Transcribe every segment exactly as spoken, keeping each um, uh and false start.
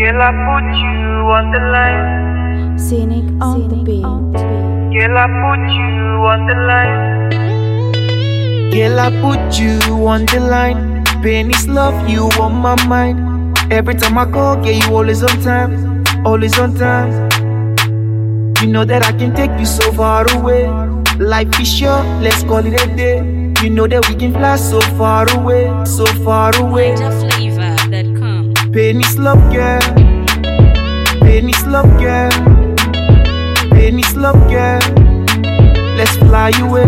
Girl, I put you on the line. Scenic on the beat. Girl, I put you on the line. Girl, I put you on the line. Pain is love, you on my mind. Every time I call, yeah, you always on time. Always on time. You know that I can take you so far away. Life is short, let's call it a day. You know that we can fly so far away, so far away. Flavor that come. Pain is love, girl. Pain is love, girl. Pain is love, girl. Let's fly away.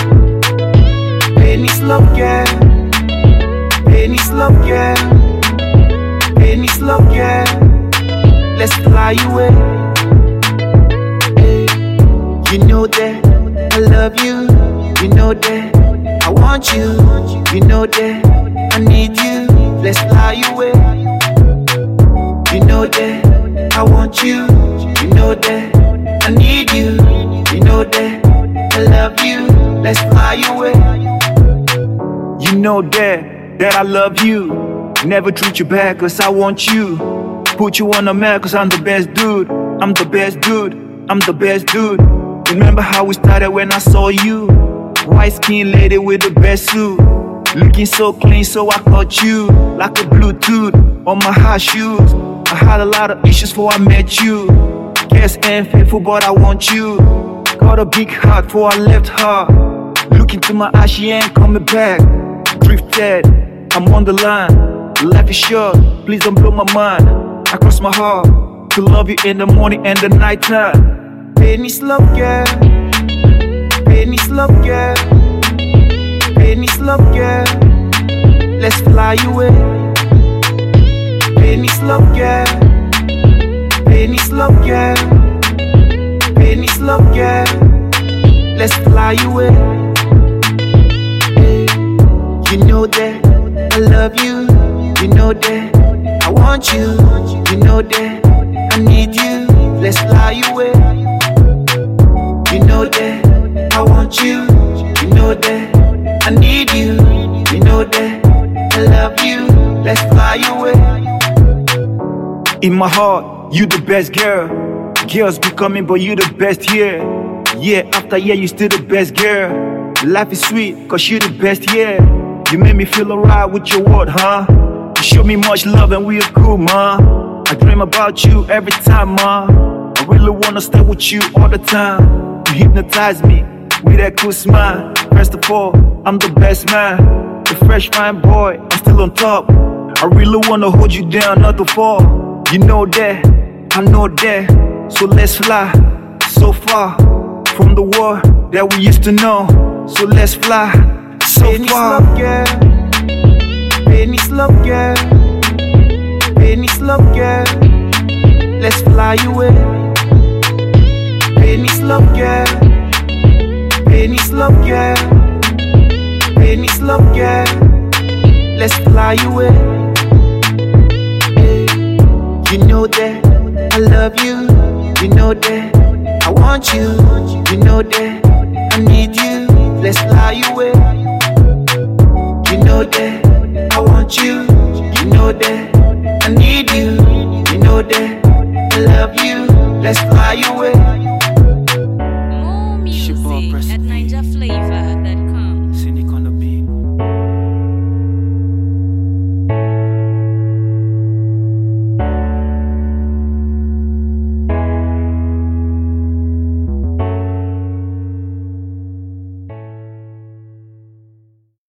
Pain is love, girl. Pain is love, girl. Pain is love, girl. Let's fly away. Hey, you know that I love you. You know that I want you. You know that I need you. Let's fly away. You know that I want you. You know that I need you. You know that I love you. Let's fly away. You know that, that I love you. Never treat you bad cause I want you. Put you on the map cause I'm the best dude. I'm the best dude. I'm the best dude. Remember how we started when I saw you? White skin lady with the best suit. Looking so clean so I caught you. Like a Bluetooth on my high shoes. I had a lot of issues before I met you. Guess ain't faithful but I want you. Got a big heart before I left her. Look into my eyes, she ain't coming back. Drifted, I'm on the line. Life is short, please don't blow my mind. I cross my heart to love you in the morning and the night time. Pain is love, girl. Pain is love, girl. Pain is love, girl. Let's fly away. Pain is love, girl. Pain is love, girl. Pain is love, girl. Let's fly away. Hey, you know that I love you. You know that I want you. You know that I need you. Let's fly away. You know that I want you. You know that I need you. You know that I love you. Let's fly away. In my heart, you the best girl. Girls be coming, but you the best year. Year after year, you still the best girl. Life is sweet, cause you the best, yeah. You made me feel alright with your word, huh? You showed me much love and we are cool, ma. I dream about you every time, ma. I really wanna stay with you all the time. You hypnotize me with that cool smile. First of all, I'm the best man. The fresh fine boy, I'm still on top. I really wanna hold you down, not to fall. You know that, I know that. So let's fly so far from the world that we used to know. So let's fly so Pain far. Pain is love, girl. Pain is love, girl. Let's fly away. Pain is love, girl. Pain is love, girl. Pain is love, girl. Let's fly away. Hey, you know that I love you. You know that I want you. You know that I need you. Let's fly away. You know that I want you. You know that I need you. You know that I love you. Let's fly away.